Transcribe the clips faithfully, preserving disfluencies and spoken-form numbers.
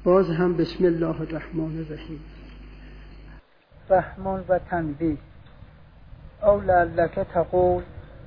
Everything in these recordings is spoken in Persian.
باز هم بسم الله الرحمن الرحیم. رحمان و تنبیه. او لعلک تقول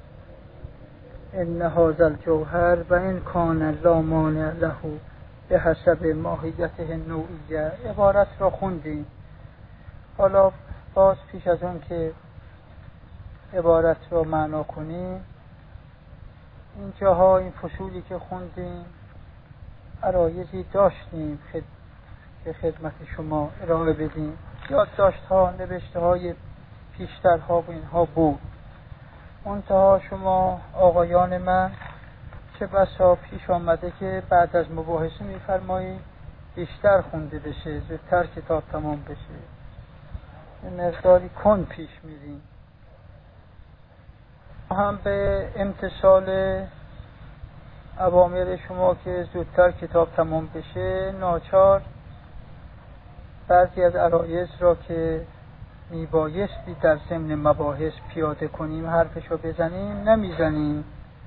ان هذا الجوهر و ان کان لا مانع له به حسب ماهیته نوعیه. عبارت را خوندیم. حالا باز پیش از اون که عبارت را معنا کنیم، این جاها این فصولی که خوندیم عرایضی داشتیم خد... که خدمت شما ارائه بدیم. یادداشت ها، نوشته های پیشترها و اینها بود. منتها شما آقایان من چه بسا پیش آمده که بعد از مباحثه میفرمایید بیشتر خونده بشه، زودتر کتاب تمام بشه. مقداری کن پیش میریم. هم به امتثال اوامر شما که زودتر کتاب تمام بشه ناچار بعضی از عرایض را که میبایستی در ضمن مباحث پیاده کنیم حرفشو بزنیم نمیزنیم.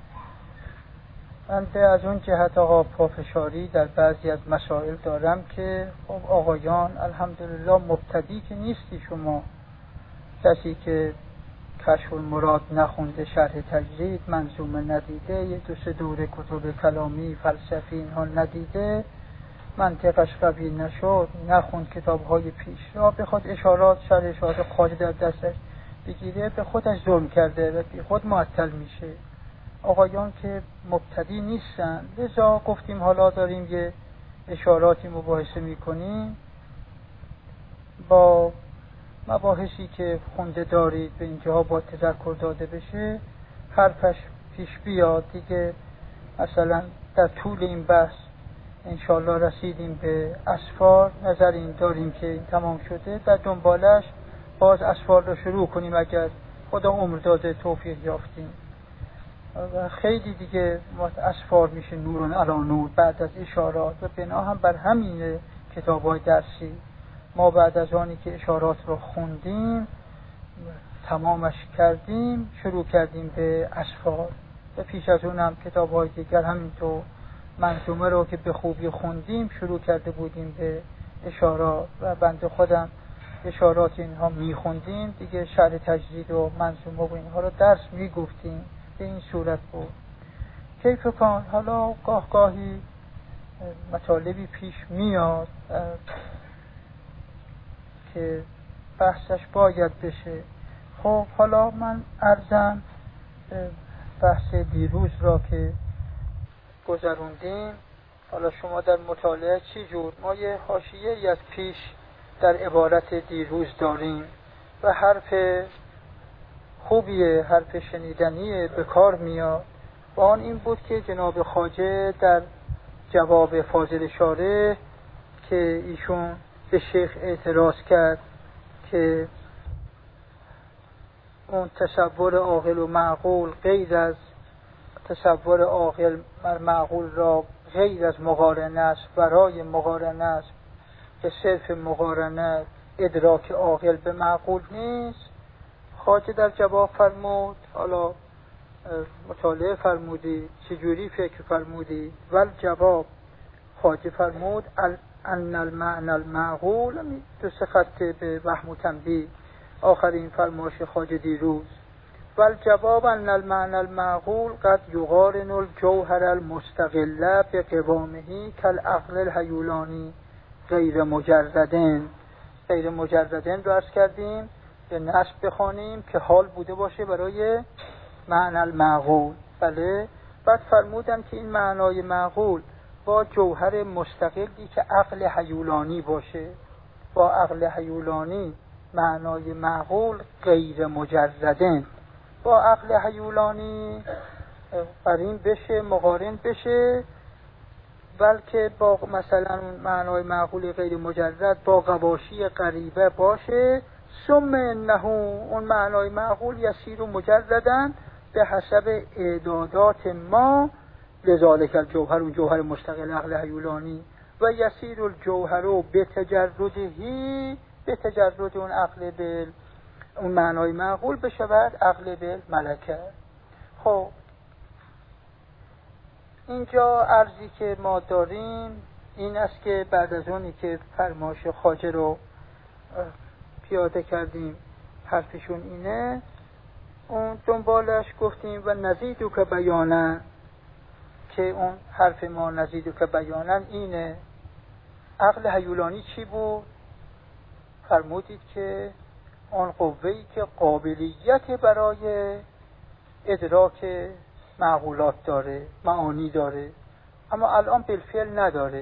من به از اون جهت آقا پافشاری در بعضی از مسائل دارم که خب آقایان الحمدلله مبتدی که نیستی شما، کسی که کشف المراد نخونده، شرح تجرید منظومه ندیده، یه دو سه دوره کتب کلامی فلسفی اینها ندیده، منطقش قوی نشد، نخوند کتاب های پیش را، بخواد اشارات شرح اشارات خواجه در دستش بگیره به خودش ظلم کرده و بی خود معطل میشه. آقایان که مبتدی نیستن، لذا گفتیم حالا داریم یه اشاراتی مباحثه میکنیم با مباحثی که خونده دارید به اینجاها با تذکر داده بشه، حرفش پیش بیاد دیگه. مثلا در طول این بحث انشاءالله رسیدیم به اسفار، نظر این داریم که این تمام شده، در دنبالش باز اسفار رو شروع کنیم اگر خدا عمر داده توفیق یافتیم. و خیلی دیگه اسفار میشه نورون علی نور بعد از اشارات، و بنا هم بر همین کتاب‌های درسی ما بعد از آنی که اشارات رو خوندیم تمامش کردیم شروع کردیم به اسفار، و پیش از اون هم کتاب‌های دیگر همینطور منظومه رو که به خوبی خوندیم شروع کرده بودیم به اشارات، و بنده خودم اشارات اینها میخوندیم دیگه، شرح تجرید و منظومه و اینها رو درس میگفتیم. به این صورت بود. کیف کان حالا گاه گاهی مطالبی پیش میاد که بحثش باید بشه. خب حالا من عرضم بحث دیروز را که گذروندیم، حالا شما در مطالعه چی جور؟ ما یه حاشیه‌ای از پیش در عبارت دیروز داریم و حرف خوبیه، حرف شنیدنیه، به کار میاد. و آن این بود که جناب خواجه در جواب فاضل شارح که ایشون به شیخ اعتراض کرد که اون تصور عاقل و معقول غیر از تصور عاقل معقول را غیر از مقارنه است، برای مقارنه است، به صرف مقارنه ادراک عاقل به معقول نیست. خواجه در جواب فرمود، حالا مطالعه فرمودی چجوری فکر فرمودی؟ ول جواب خواجه فرمود ان المعنى المعقول، دو سه خط به وهم و تنبیه آخرین فرمایش خواجه دیروز. ول جواب ان المعنى المعقول قد یقارن الجوهر المستقل بقوامه کالعقل الهیولانی غیر مجردن. غیر مجردن رو عرض کردیم به نصب بخوانیم که حال بوده باشه برای معنی المعقول. بله. بعد فرمودن که این معنای معقول با جوهر مستقلی که عقل هیولانی باشه، با عقل هیولانی معنای معقول غیر مجردن، با عقل هیولانی قرین بشه، مقارن بشه، بلکه با مثلا معنای معقول غیر مجرد با قواشی قریبه باشه. ثم انه اون معنای معقول یسیر و مجردن به حسب اعدادات ما لذالک الجوهر، اون جوهر مستقل عقل هیولانی، و یسیر الجوهر به تجردهی، به تجرد اون عقل به اون معنای معقول بشود عقل به ملکه. خب اینجا عرضی که ما داریم این است که بعد از اونی که فرمایش خواجه رو پیاده کردیم حرفشون اینه، اون دنبالش گفتیم و نزیدو که بیانن، که اون حرف ما نزیدو که بیانن اینه. عقل هیولانی چی بود؟ فرمودید که آن قوه‌ای که قابلیت برای ادراک معقولات داره، معانی داره، اما الان بالفعل نداره.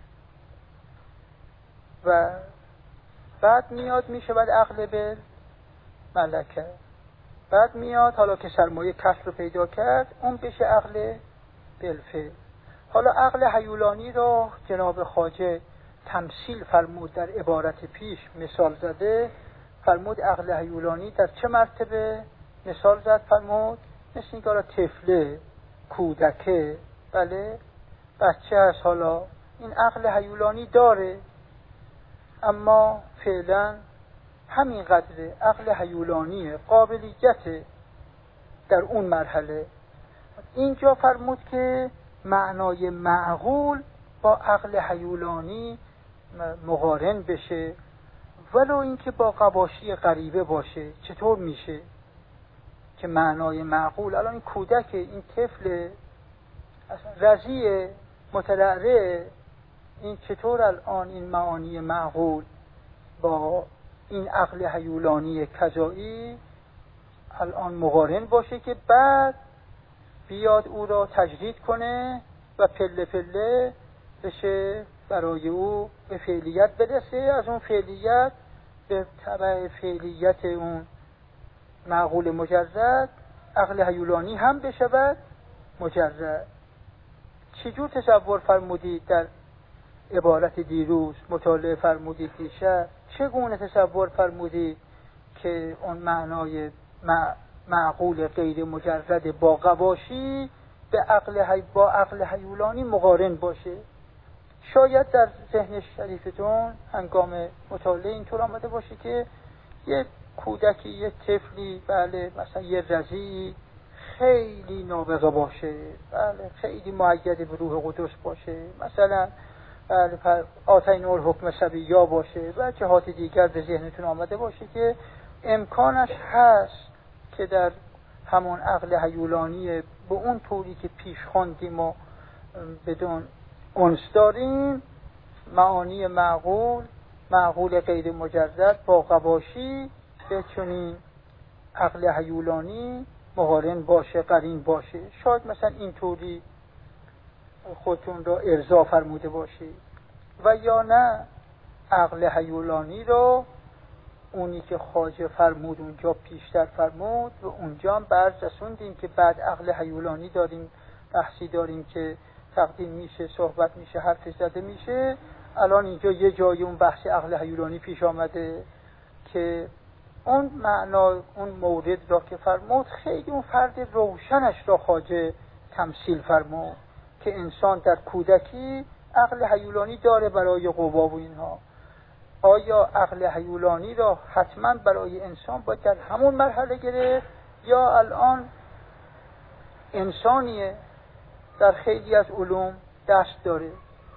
و بعد میاد میشه بعد عقل به ملکه، بعد میاد حالا که سرمایه کسب رو پیدا کرد اون بشه عقل بالفعل. حالا عقل هیولانی رو جناب خواجه تمثیل فرمود در عبارت پیش، مثال زده. فرمود عقل هیولانی در چه مرتبه مثال زد؟ فرمود مثل اینکه حالا طفله، کودکه، بله بچه هست، حالا این عقل هیولانی داره اما فعلا همین قدره، عقل هیولانیه، قابلیت در اون مرحله. اینجا فرمود که معنای معقول با عقل هیولانی مقارن بشه، ولو اینکه با قباشی غریبه باشه. چطور میشه که معنای معقول، الان این کودک، این طفل رضیع مترعرع، این چطور الان این معانی معقول با این عقل هیولانی کجایی الان مقارن باشه که بعد بیاد او را تجدید کنه و پله پله بشه برای او به فعلیت برسه، از اون فعلیت به تبع فعلیت اون معقول مجرد عقل هیولانی هم بشود مجرد. چجور تصور فرمودید در عبارت دیروز، مطالعه فرمودید دیشب، چگونه تصور فرمودید که اون معنای معقول غیر مجرد با قواشی به عقل هی با عقل هیولانی مقارن باشه؟ شاید در ذهن شریفتون هنگام مطالعه اینطور آمده باشه که یه کودکی، یه طفلی، بله مثلا یه رضیع خیلی نابغه باشه، بله خیلی مؤید به روح قدس باشه، مثلا بله آتین الحکم صبیّا باشه و جهات دیگر به ذهنتون آمده باشه که امکانش هست که در همون عقل هیولانی به اون طوری که پیش خواندیم و بدون انس داریم، معانی معقول، معقول غیر مجرد با قباشی به چنین عقل هیولانی مقارن باشه، قرین باشه. شاید مثلا اینطوری خودتون را ارضا فرموده باشید. و یا نه عقل هیولانی رو اونی که خواجه فرمود اونجا پیشتر فرمود و اونجا هم برز رسوندیم که بعد عقل هیولانی داریم، بحثی داریم که تقدیم میشه، صحبت میشه، حرف زده میشه. الان اینجا یه جای اون بحث عقل هیولانی پیش آمده که اون معنا، اون مورد را که فرمود خیلی اون فرد روشنش را خواجه تمثیل فرمود که انسان در کودکی عقل هیولانی داره برای قوا و اینها. آیا عقل هیولانی را حتما برای انسان باید در همون مرحله گرفت یا الان انسانیه در خیلی از علوم دست داره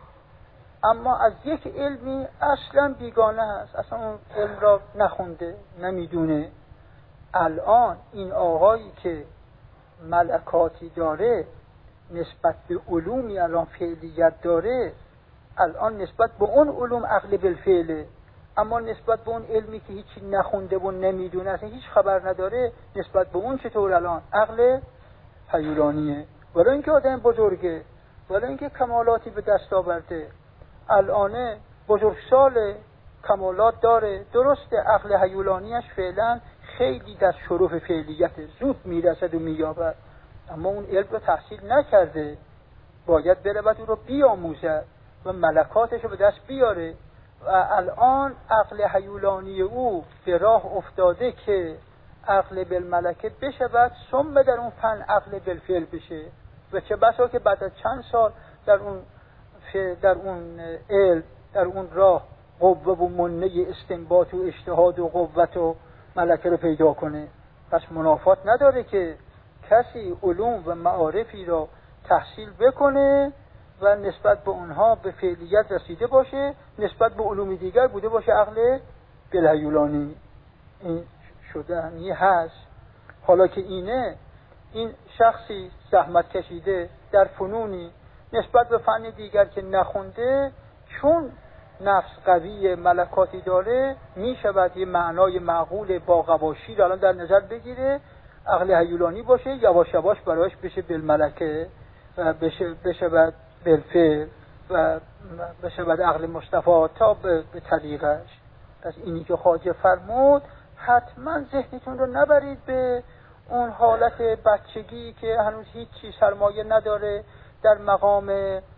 اما از یک علمی اصلا بیگانه هست، اصلا اون علم را نخونده، نمیدونه؟ الان این آقایی که ملکاتی داره نسبت به علومی الان فعلیت داره، الان نسبت به اون علوم عقل بالفعله، اما نسبت به اون علمی که هیچی نخونده و نمیدونه، اصلا هیچ خبر نداره، نسبت به اون چطور الان عقل هیولانیه؟ ولی اینکه آدم بزرگه، ولی اینکه کمالاتی به دست آورده، الان بزرگسال کمالات داره، درسته عقل هیولانیش فعلا خیلی در شرف فعلیت زود میرسد و مییابد، اما اون علم رو تحصیل نکرده، باید بره بعد اون رو بیاموزد و ملکاتش رو به دست بیاره و الان عقل هیولانی او به راه افتاده که عقل بالملکه بشه، بعد ثم در اون فن عقل بالفعل بشه و چه بسا که بعد از چند سال در اون در اون علم، در اون راه قوه و منه استنباط و اجتهاد و قوت و ملکه رو پیدا کنه. پس منافات نداره که کسی علوم و معارفی را تحصیل بکنه و نسبت به اونها به فعلیت رسیده باشه، نسبت به علوم دیگر بوده باشه عقل بالهیولانی. این شدنی هست. حالا که اینه، این شخصی زحمت کشیده در فنونی نسبت به فن دیگر که نخونده، چون نفس قوی ملکاتی داره، می شود یه معنای معقول با قواشی رو الان در نظر بگیره، عقل هیولانی باشه، یواش یواش برایش بشه بالملکه و بشه بشه بعد بالفعل و بشه بعد عقل مصطفی تا به, به طریقش. پس اینی که خواجه فرمود، حتما ذهنتون رو نبرید به اون حالت بچگی که هنوز هیچ چیز سرمایه نداره، در مقام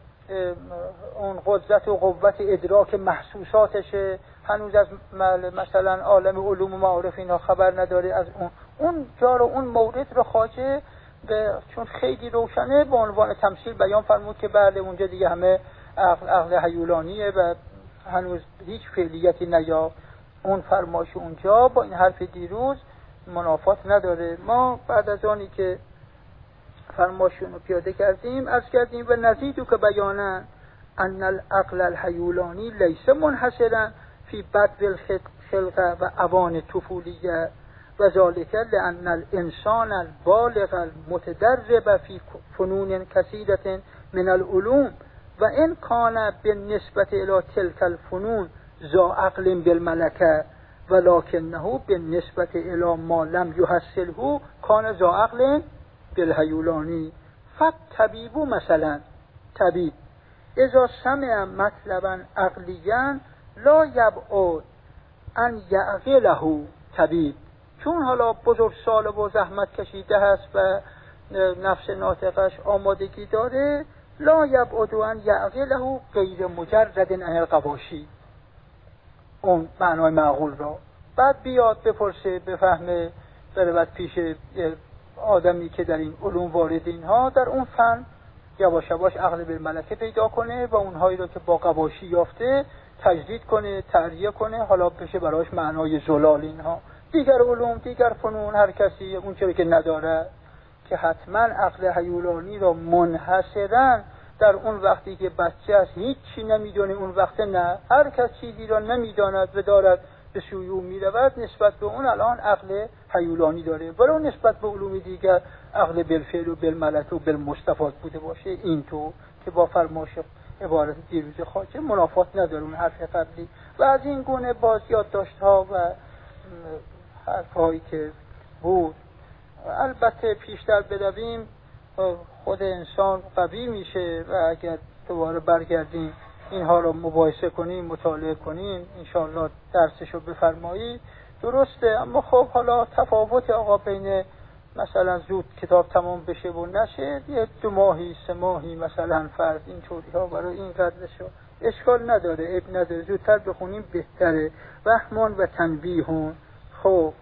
اون قدرت و قوت ادراک محسوساتشه، هنوز از مثلا عالم علوم و معارف اینا خبر نداره. از اون اون جا رو، اون مورد رو خواجه به چون خیلی روشنه به عنوان تمثیل بیان فرمود که بله اونجا دیگه همه عقل, عقل هیولانیه و هنوز هیچ فعلیتی نیا. اون فرمایش اونجا با این حرف دیروز منافات نداره. ما بعد از آنی که فرمایشون رو پیاده کردیم از کردیم و نزیدو که بیانن ان العقل الهیولانی لیس منحصرا فی بدو الخلقه و اوان طفولیه و ذالک لان الانسان البالغ المتدرب فی فنون کثیرة من العلوم و ان کان بالنسبة الی تلک الفنون ذا عقل بالملکه ولکنه بالنسبة الی ما لم یحصله کان ذا عقل بالهیولانی. فالطبیب مثلا طبیب اذا سمع مطلبا عقلیا لا یبعد ان یعقله طبیب، چون حالا بزرگ سال و زحمت کشیده هست و نفس ناطقش آمادگی داره، لا یبعد ان یعقله غیر مجرد عن القواشی، اون معنای معقول را بعد بیاد بپرسه بفهمه، بره بعد پیش آدمی که در این علوم وارد اینها در اون فن یواش یواش عقل بالملکه پیدا کنه و اونهایی رو که با قواشی یافته تجدید کنه، تعریه کنه، حالا بشه براش معنای زلال اینها. دیگر علوم، دیگر فنون، هر کسی اون چیزی که نداره که حتما عقل هیولانی را منحصرا در اون وقتی که بچه است هیچ چی نمیدونه، اون وقت نه، هر کس چیزی را نمیداند و دارد به سوی او میرود، نسبت به اون الان عقل هیولانی داره، ولی اون نسبت به علوم دیگر عقل بالفعل و بالملک و بالمستفاد بوده باشه. این تو که با فرمایش عبارت دیروز خواجه منافات نداره اون حرف قبلی. و از این گونه باز یادداشت‌ها و حرف‌هایی که بود. البته پیشتر برویم خود انسان قوی میشه و اگر دوباره برگردیم اینها رو مباحثه کنیم، مطالعه کنیم، انشاءالله درسشو بفرمایید، درسته. اما خب حالا تفاوت آقا بین مثلا زود کتاب تمام بشه و نشه، یه دو ماهی سه ماهی مثلا فرض اینطوری ها برای این قدرشو اشکال نداره، عیب نداره، زودتر بخونیم بهتره. وهمان و تنبیهون. خب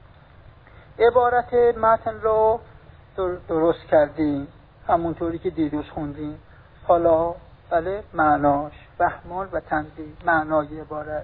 عبارت متن رو درست کردیم همونطوری که دیروز خوندیم. حالا بله معناش وهمان و تنبیه، معنای عبارت.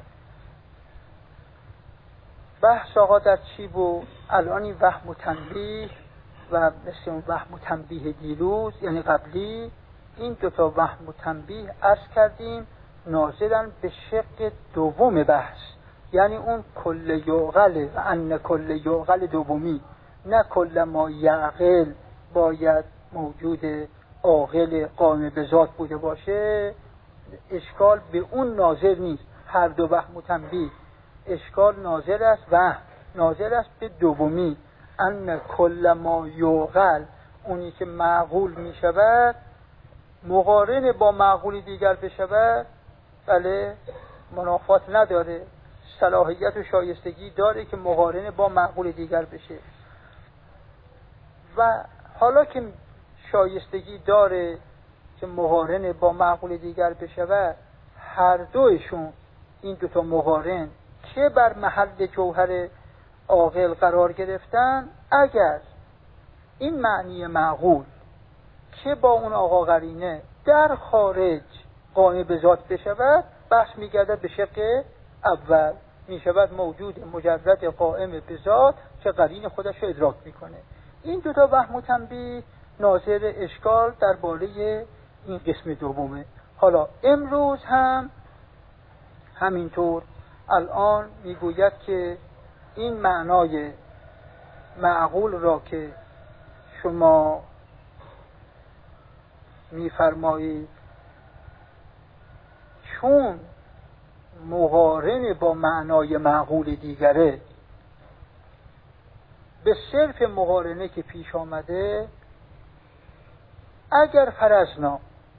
بحث آقا در چی بود؟ الان این وهم و تنبیه و مثل اون وهم و تنبیه دیروز یعنی قبلی، این دوتا وهم و تنبیه عرض کردیم ناظرن به شق دوم بحث، یعنی اون کل یعقل و ان کل یعقل دومی، نه کل ما یعقل باید موجود عاقل قائم به ذات بوده باشه، اشکال به اون ناظر نیست. هر دو وهم و تنبیه اشکال ناظر است و ناظر است به دومی، ان کل ما یعقل، اونی که معقول می شود مقارن با معقول دیگر بشود، بله منافات نداره، صلاحیت و شایستگی داره که مقارن با معقول دیگر بشه. و حالا که شایستگی داره که مقارن با معقول دیگر بشود، هر دوشون این دوتا مقارن که بر محل جوهر عاقل قرار گرفتن، اگر این معنی معقول که با اون آقا قرینه در خارج قائم به ذات بشود، بحث میگرده به شق اول، میشود موجود مجرد قائم به ذات که قرین خودش رو ادراک میکنه. این دوتا وهم و تنبیه ناظر اشکال درباره این قسم دومه. حالا امروز هم همینطور الان میگوید که این معنای معقول را که شما میفرمایید چون مقارن با معنای معقول دیگره، به صرف مقارنه که پیش آمده، اگر فرضنا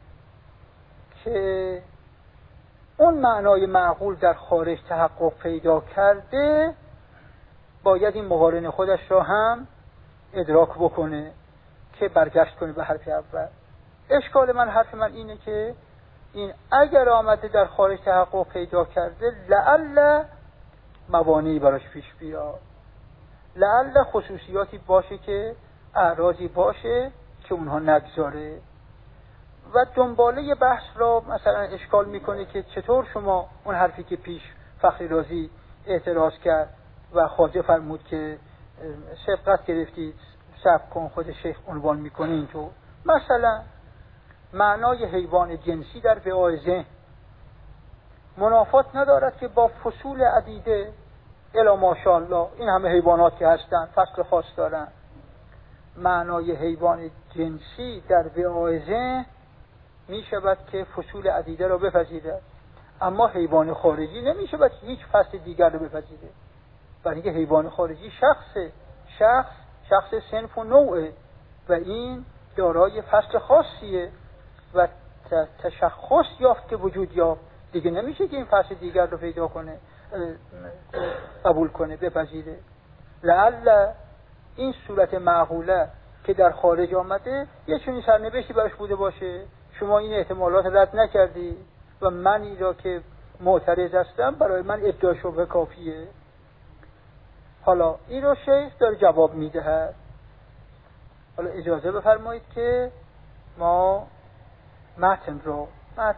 که اون معنای معقول در خارج تحقق پیدا کرده، باید این مقارنه خودش را هم ادراک بکنه که برگشت کنه به حرف اول. اشکال من حرف من اینه که این اگر آمده در خارج تحقق پیدا کرده، لعل موانعی براش پیش بیاد، لعل خصوصیاتی باشه که اعراضی باشه که اونها نگذاره و دنباله بحث را مثلا اشکال میکنه که چطور شما اون حرفی که پیش فخری رازی اعتراض کرد و خواجه فرمود که سبقت گرفتید صبر کن، خود شیخ عنوان میکنه اینطور. مثلا معنای حیوان جنسی در وعای ذهن منافات ندارد که با فصول عدیده الا ماشاءالله، این همه حیوانات که هستن فصل خاص دارن. معنای حیوان جنسی در وعای ذهن می شود که فصول عدیده را بپذیرد، اما حیوان خارجی نمی شود هیچ فصل دیگر را بپذیره، برای اینکه حیوان خارجی شخصه، شخص شخص صنف و نوعه و این دارای فصل خاصیه و تشخص یافت که وجود یافت، دیگه نمیشه که این فصل دیگر رو پیدا کنه، قبول کنه، بپذیره. لعل این صورت معقوله که در خارج آمده یه چونی سرنوشتی براش بوده باشه، شما این احتمالات رد نکردی و من این را که معترض هستم برای من ادعا شبه کافیه. حالا این رو شیخ داره جواب میده. حالا اجازه بفرمایید که ما متن رو متن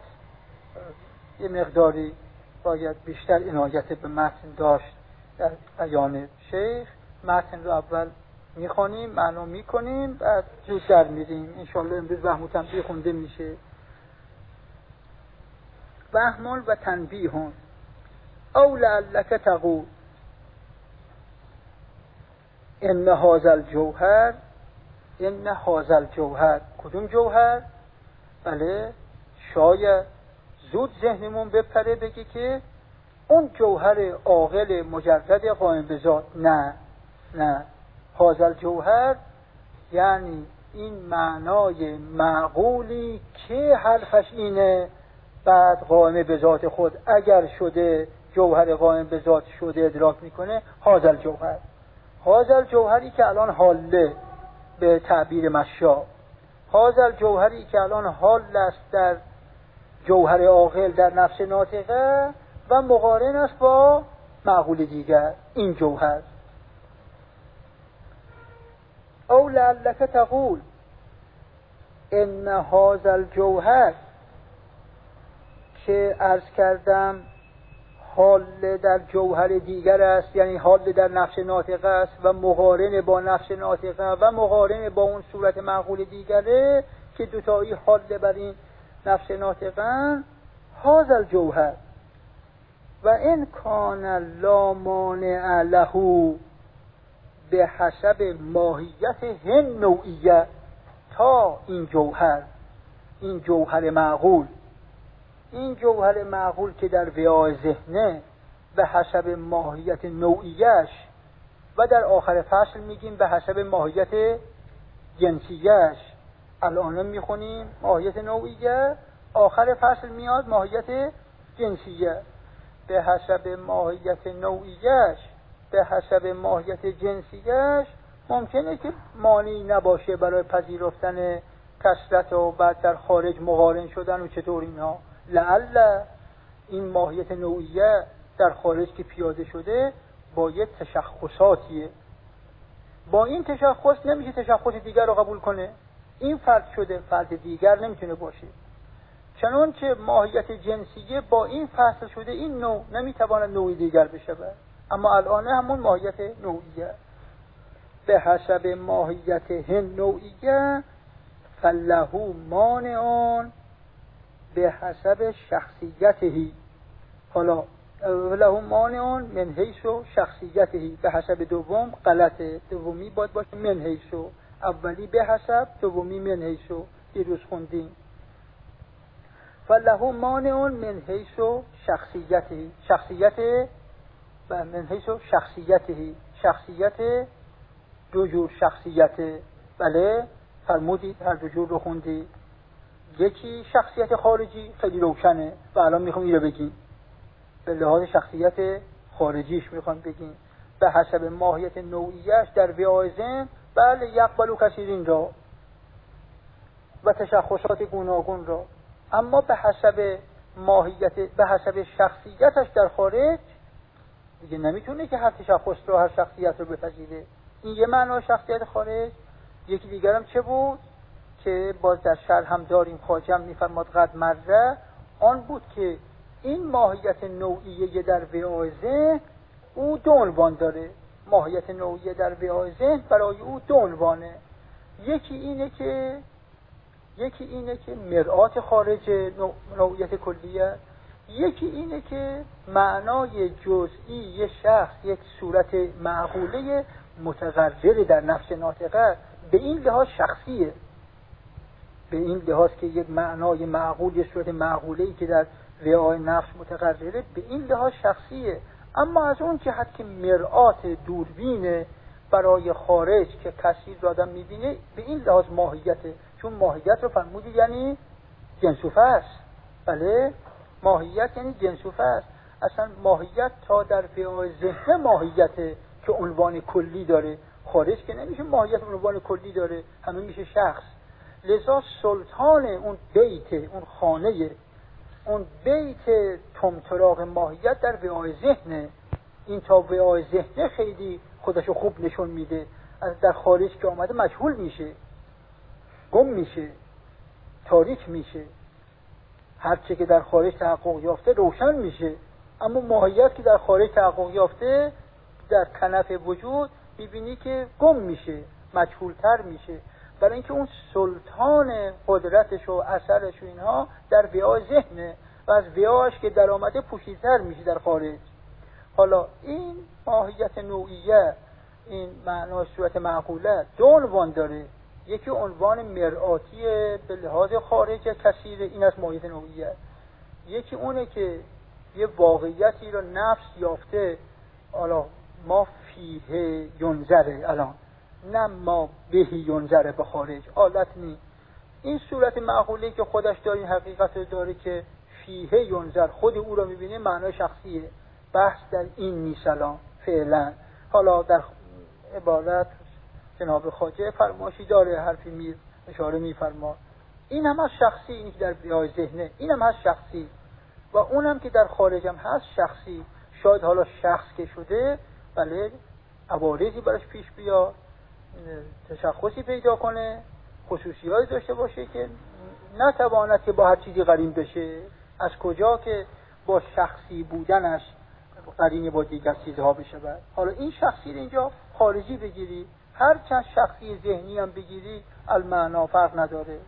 یه مقداری باید بیشتر عنایت به متن داشت در بیان شیخ. متن رو اول میخونیم، معنا میکنیم، بعد زود در میریم. انشالله امروز وهم و تنبیه خونده میشه. وهم و تنبیه او لعلک تقول ان هذا الجوهر، ان هذا الجوهر، کدوم جوهر؟ بله، شاید زود ذهنمون بپره بگی که اون جوهر عاقل مجرد قائم به ذات. نه نه، هذا الجوهر یعنی این معنای معقولی که حرفش اینه بعد قائم به ذات خود اگر شده جوهر قائم به ذات شده ادراک میکنه. هذا الجوهر، هذا الجوهری که الان حاله به تعبیر مشا، هذا الجوهری که الان حال است در جوهر عاقل در نفس ناطقه و مقارن است با معقول دیگر، این جوهر. او لعلک تقول ان هذا الجوهر، که عرض کردم حال در جوهر دیگر است، یعنی حال در نفس ناطقه است و مقارن با نفس ناطقه و مقارن با اون صورت معقول دیگره که دوتایی حال بر این نفس ناطقه. هذا الجوهر و ان کان لا مانع له به حسب ماهیت هن نوعیه، تا این جوهر، این جوهر معقول، این جوهر معقول که در وعای ذهنه به حسب ماهیت نوعیش و در آخر فصل میگیم به حسب ماهیت جنسیش. الان میخونیم ماهیت نوعیه، آخر فصل میاد ماهیت جنسیه. به حسب ماهیت نوعیش، به حسب ماهیت جنسیش ممکنه که مانعی نباشه برای پذیرفتن کثرت و بعد در خارج مقارن شدن و چطور اینها. لعل این ماهیت نوعیه در خارج که پیاده شده با یه تشخصاتیه، با این تشخص نمیشه تشخص دیگر رو قبول کنه. این فرد شده، فرد دیگر نمیتونه باشه. چنان که ماهیت جنسیه با این فصل شده، این نوع نمیتواند نوعی دیگر بشه، اما الان همون ماهیت نوعیه. به حسب ماهیت هن نوعیه فلهو مانعان به حسب شخصیتهی. حالا له مانع من حیث شخصیتهی، به حسب دوم غلطه، دومی باید باشه من حیث، اولی به حسب، دومی من حیث. دیروز خوندیم فله مانع من حیث شخصیتهی، شخصیت و من حیث شخصیتهی، شخصیت دو جور شخصیت. بله فرمودید هر دو جور رو خوندید. یکی شخصیت خارجی خیلی روشنه و الان میخوام این رو بگیم، به لحاظ شخصیت خارجیش میخوام بگیم به حسب ماهیت نوعیش در وعای ذهن. بله یقبلو کثیرین را و تشخصات گوناگون را، اما به حسب ماهیت به حسب شخصیتش در خارج دیگه نمیتونه که هر تشخص رو هر شخصیت رو بپذیره. این یه معنی شخصیت خارج. یکی دیگرم چه بود که باز در شرح هم داریم، خواجه هم میفرماد قد مره، آن بود که این ماهیت نوعیه در وعای ذهن او دو عنوان داره. ماهیت نوعیه در وعای ذهن برای او دو عنوانه. یکی اینه که یکی اینه که مرآت خارج نوعیت کلیه، یکی اینه که معنای جزئی یک شخص، یک صورت معقوله متقرر در نفس ناطقه، به این لحاظ شخصیه، به این لحاظ که یک معنای معقول، یک صورت معقوله‌ای که در وعای نفس متقرره، به این لحاظ شخصیه. اما از اون جهت که مرآت دوربینه برای خارج که کسی رو آدم میبینه، به این لحاظ ماهیته. چون ماهیت رو فرمودی یعنی جنسوفه است. بله ماهیت یعنی جنسوفه است. اصلا ماهیت تا در وعای ذهن ماهیته که عنوان کلی داره. خارج که نمیشه ماهیت عنوان کلی داره، همه میشه شخص. لذا سلطان اون بیت، اون خانه، اون بیت طمطراق ماهیت در وعای ذهنه. این تا وعای ذهن خیلی خودشو خوب نشون میده، از در خارج که آمده مجهول میشه، گم میشه، تاریک میشه. هرچه که در خارج تحقق یافته روشن میشه، اما ماهیت که در خارج تحقق یافته در کنف وجود میبینی که گم میشه، مجهولتر میشه، برای اینکه اون سلطان قدرتش و اثرش و اینها در وعای ذهنه و از وعایش که در آمده پوشیدتر میشه در خارج. حالا این ماهیت نوعیه، این معنای صورت معقوله دو عنوان داره. یکی عنوان مرآتی به لحاظ خارج کثیر، این از ماهیت نوعیه. یکی اونه که یه واقعیتی رو نفس یافته، حالا ما فیه ینظره، الان نه ما بهی ینظره به خارج، حالت نی. این صورت معقوله که خودش داره، این حقیقت رو داره که فیه ینظر، خود او رو میبینه، معنای شخصیه. بحث در این نیست الان فعلا. حالا در عبارت جناب خواجه فرماشی داره، حرفی می اشاره میفرما. این هم از شخصی، اینی که در وعای ذهنه، این هم از شخصی و اونم که در خارجم هست شخصی. شاید حالا شخص که شده بله عوارضی براش پیش بیاد، تشخصی پیدا کنه، خصوصیاتی داشته باشه که نتواند که با هر چیزی قرین بشه. از کجا که با شخصی بودنش قرین با دیگر چیزها بشه. بعد حالا این شخصی رو اینجا خارجی بگیری، هر چند شخصی ذهنی هم بگیری، المعنا فرق نداره.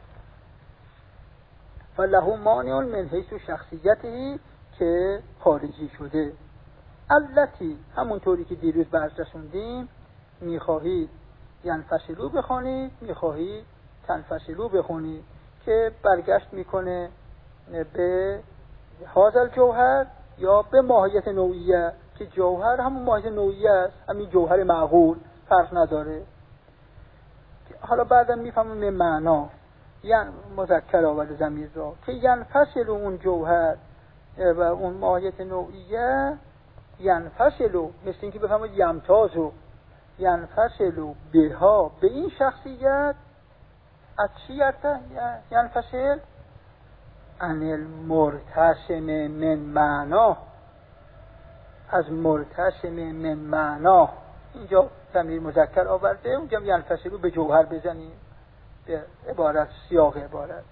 فله مانع من حیث شخصیتی که خارجی شده. التی همونطوری که دیروز برس رسوندیم، میخواهید ینفصلو بخونید، میخواهید تنفصلو بخونید، که برگشت میکنه به هازل جوهر یا به ماهیت نوعیه، که جوهر همون ماهیت نوعیه است، همین جوهر معقول، فرق نداره. حالا بعدم میفهمم معنا، یعنی مذکر آورده ضمیر را، که ینفصل اون جوهر و اون ماهیت نوعیه، ینفصل مثل اینکه بفهمید یمتازو، ینفصل بها، به این شخصیت، از چی ینفصل؟ عن المرتسم من معنا، از مرتسم من معنا. اینجا ضمیر مذکر آورده، اونجا ینفصل به جوهر بزنیم، به عبارت سیاق عبارت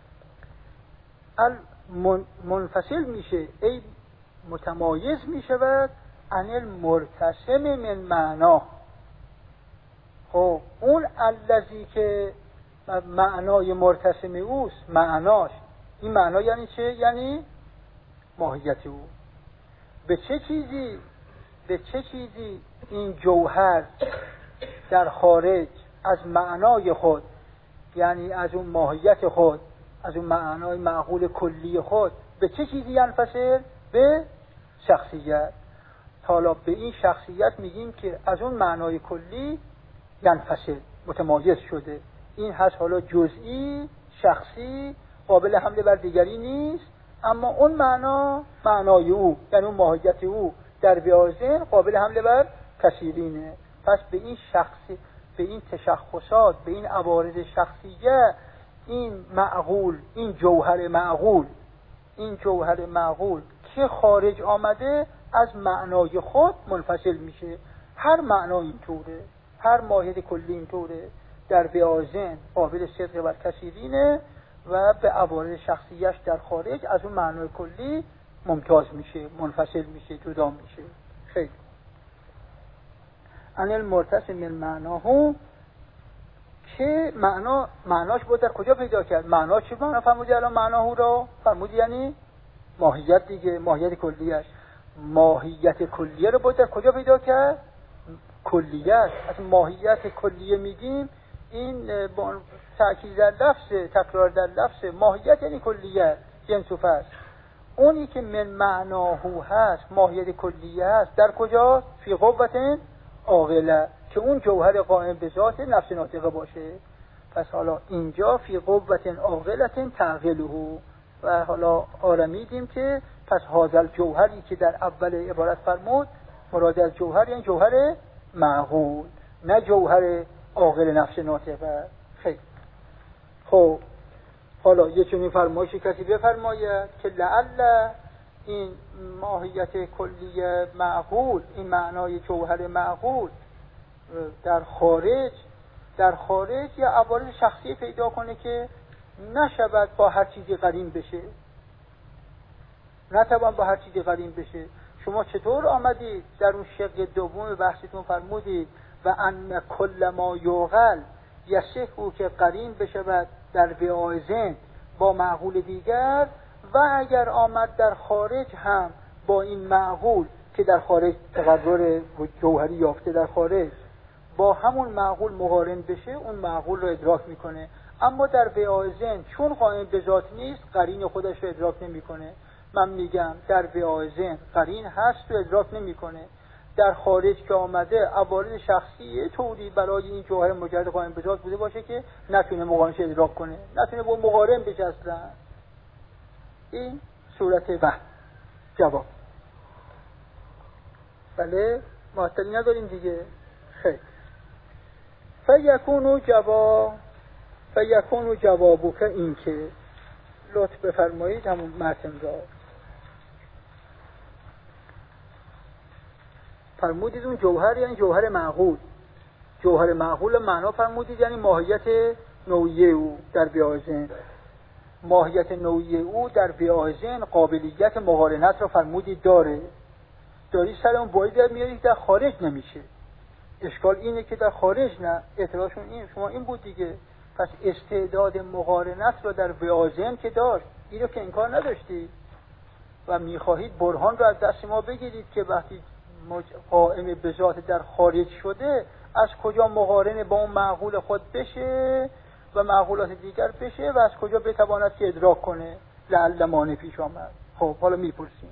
منفصل میشه، ای متمایز میشود عن المرتسم من معنا. خب اون الذی که معنای مرتسم اوست، معناش این معنا یعنی چه؟ یعنی ماهیت او. به چه چیزی به چه چیزی این جوهر در خارج از معنای خود، یعنی از اون ماهیت خود، از اون معنای معقول کلی خود، به چه چیزی ینفصل؟ به شخصیت. حالا به این شخصیت میگیم که از اون معنای کلی ینفصل، متمایز شده. این هست حالا جزئی، شخصی، قابل حمله بر دیگری نیست، اما اون معنا معنای او، یعنی اون ماهیت او در بیازن قابل حمله بر کثیرینه. پس به این شخصی، به این تشخصات، به این عوارض شخصیه، این معقول، این جوهر معقول، این جوهر معقول که خارج آمده از معنای خود منفصل میشه. هر معنا اینطوره، هر ماهیت کلی اینطوره، در بیازن قابل صدق بر کثیرینه و به عوارض شخصیش در خارج از اون معنای کلی ممتاز میشه، منفصل میشه، جدا میشه. خیلی ان المرتسم من معناه، که معنا معناش بود در کجا پیدا کرد؟ معنا چی معنا فرمودی الان؟ معناه را فرمودی یعنی ماهیت دیگه، ماهیت کلیش. ماهیت کلیه رو بود در کجا پیدا کرد؟ کلیت. از ماهیت کلیه میگیم این با تأکید در لفظ، تکرار در لفظ. ماهیت یعنی کلیت، جنس و فصل. اونی که من معناهو هست، ماهیت کلیه هست، در کجا؟ فی قوة عاقله، که اون جوهر قائم به ذات نفس ناطقه باشه. پس حالا اینجا فی قوة عاقله تعقله، و حالا آرمیدیم که پس هذا الجوهری که در اول عبارت فرمود، مراد از جوهر یعنی جوهر معقول، نه جوهر عاقل نفس ناطقه. خیلی خب، حالا یه چنین فرمایشی کسی بفرماید که لعل این ماهیت کلی معقول، این معنای جوهر معقول در خارج در خارج یا عوارض شخصی پیدا کنه که نشود با هر چیزی قرین بشه، نتوان با هر چیزی قرین بشه. شما چطور آمدید در اون شق دوم بحثتون فرمودید و ان کل ما یوغل یصح که قرین بشود در بیازن با معقول دیگر، و اگر آمد در خارج هم با این معقول که در خارج تقرر جوهری یافته در خارج، با همون معقول مقارن بشه، اون معقول رو ادراک میکنه. اما در بیازن چون قائم به ذات نیست، قرین خودش رو ادراک نمیکنه. من میگم در بیازن قرین هست و ادراک نمیکنه. در خارج که آمده عوارض شخصی طوری برای این جوهر مجرد قائم به ذات بوده باشه که نتونه مقارنش ادراک کنه، نتونه با مقارن بشه اصلا. این صورت وهم جواب. بله معطلی نداریم دیگه. خیلی فیکونو جواب فیکونو جوابو که این که لطف بفرمایید همون متن را فرمودید. اون جوهر یعنی جوهر معقول، جوهر معقول معنا فرمودید یعنی ماهیت نوعیه او در بیازن. ماهیت نوعیه او در بیازن قابلیت مقارنت را فرمودید داره. داری سر اون باید میارید در خارج نمیشه. اشکال اینه که در خارج نه. اعتراضشون این شما این بود دیگه. پس استعداد مقارنت را در بیازن که داشت، این رو که انکار نداشتی و میخواهید برهان رو از دست ما بگیرید که وقتی قائم به ذات در خارج شده از کجا مقارنه با اون معقول خود بشه و معقولات دیگر بشه و از کجا بتواند که ادراک کنه. لعل مانع پیش آمد. خب حالا میپرسیم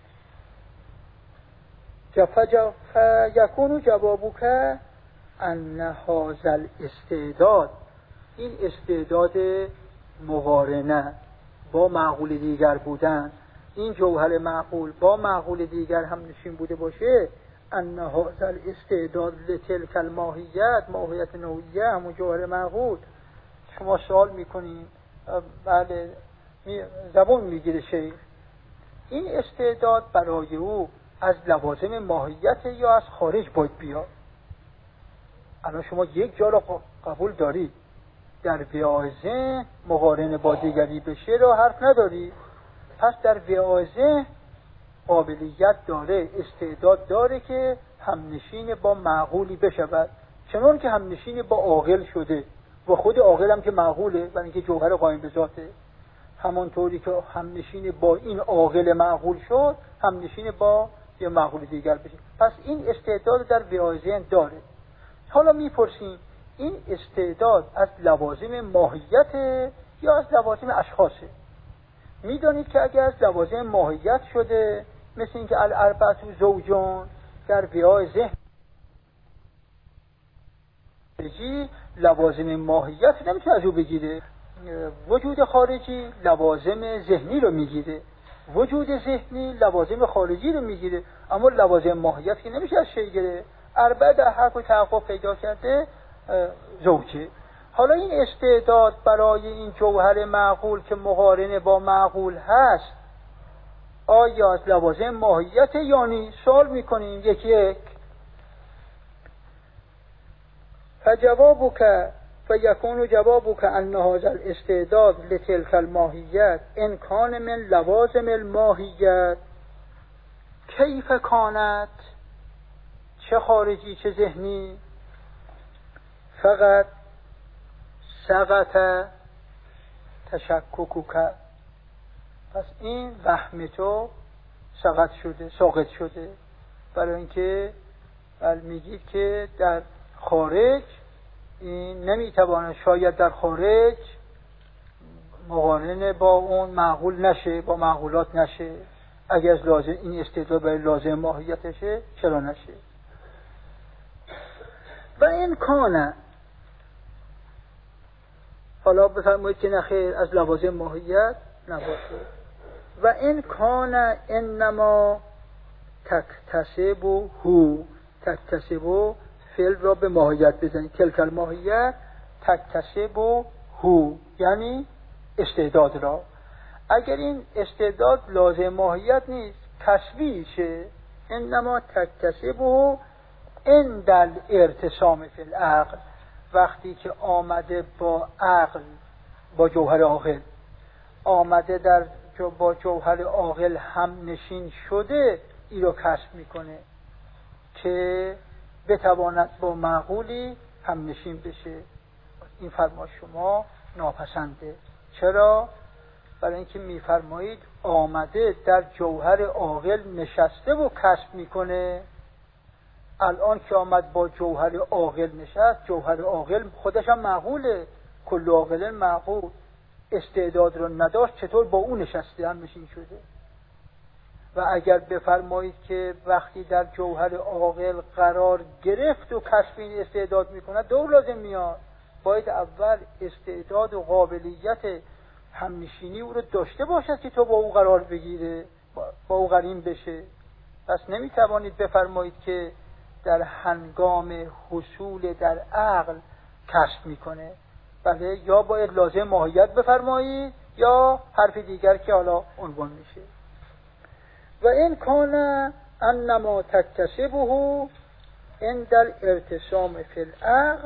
یکونو جوابو که ان هذا الاستعداد، این استعداد مقارنه با معقول دیگر بودن، این جوهر معقول با معقول دیگر هم نشین بوده باشه، ان هذا الاستعداد لتلک الماهیت، ماهیت نوعیه همون جوهر معقول. شما سوال میکنین، بله زبون میگیره شیخ، این استعداد برای او از لوازم ماهیت یا از خارج باید بیاد؟ الان شما یک جا رو قبول دارید، در بیازه مقارنه با دیگری بشه رو حرف نداری. پس در بیازه قابلیت داره، استعداد داره که همنشین با معقولی بشود، چنون که همنشین با عاقل شده و خود عاقل هم که معقوله، برای اینکه جوهر قائم به ذاته. همونطوری که همنشین با این عاقل معقول شد، همنشین با یه معقول دیگر بشه. پس این استعداد در وعای ذهن داره. حالا میپرسیم این استعداد از لوازم ماهیت یا از لوازم اشخاصه؟ میدانید که اگر از لوازم ماهیت شده، مثل اینکه الاربعة زوجون در وعای ذهن لوازم ماهیت نمیتونه از او بگیره. وجود خارجی لوازم ذهنی رو میگیره، وجود ذهنی لوازم خارجی رو میگیره، اما لوازم ماهیت که نمیشه از شی گیره. اربعه در حق و تحقق پیدا کرده زوجه. حالا این استعداد برای این جوهر معقول که مقارنه با معقول هست، آیا از لوازم ماهیت یا نیست؟ سوال میکنیم یک یک. فجوابك فيكون جوابك أن هذا الاستعداد لتلك الماهیت إن كان من لوازم الماهیت كيف كانت، چه خارجی چه ذهنی، فقط سقط تشککک، پس این وهم تو سقط شده، ساقط شده، برای اینکه میگید که در خارج این نمیتواند، شاید در خارج مقارنه با اون معقول نشه، با معقولات نشه. اگر از لازم این استعداد برای لازم ماهیتشه چرا نشه؟ و این کانه، حالا بفرمایید که نخیر از لوازم ماهیت نباشه. و این کانه انما تکتسب هو، تکتسب فعل را به ماهیت بزنید، کلکل ماهیت تکتسب هو یعنی استعداد را. اگر این استعداد لازم ماهیت نیست، کسبی شه. انما تکتسب هو عند الارتسام فی العقل، وقتی که آمده با عقل، با جوهر عاقل آمده در جو با جوهر عاقل هم نشین شده، این رو کسب میکنه که بتواند با معقولی هم نشین بشه. این فرما شما ناپسنده. چرا؟ برای اینکه میفرمایید آمده در جوهر عاقل نشسته و کسب میکنه. الان که آمد با جوهر عاقل نشست، جوهر عاقل خودش هم معقوله، کل عاقل معقول، استعداد رو نداشت، چطور با اون نشسته هم نشین شده؟ و اگر بفرمایید که وقتی در جوهر عاقل قرار گرفت و کسب این استعداد میکنه، دو لازم میاد. باید اول استعداد و قابلیت همنشینی او رو داشته باشد که تو با او قرار بگیره، با او قرین بشه. پس نمیتوانید بفرمایید که در هنگام حصول در عقل کسب میکنه. بله، یا باید لازم ماهیت بفرمایید یا حرف دیگر که حالا عنوان میشه. و این کانه انما تکتسبه عند الارتسام فی العقل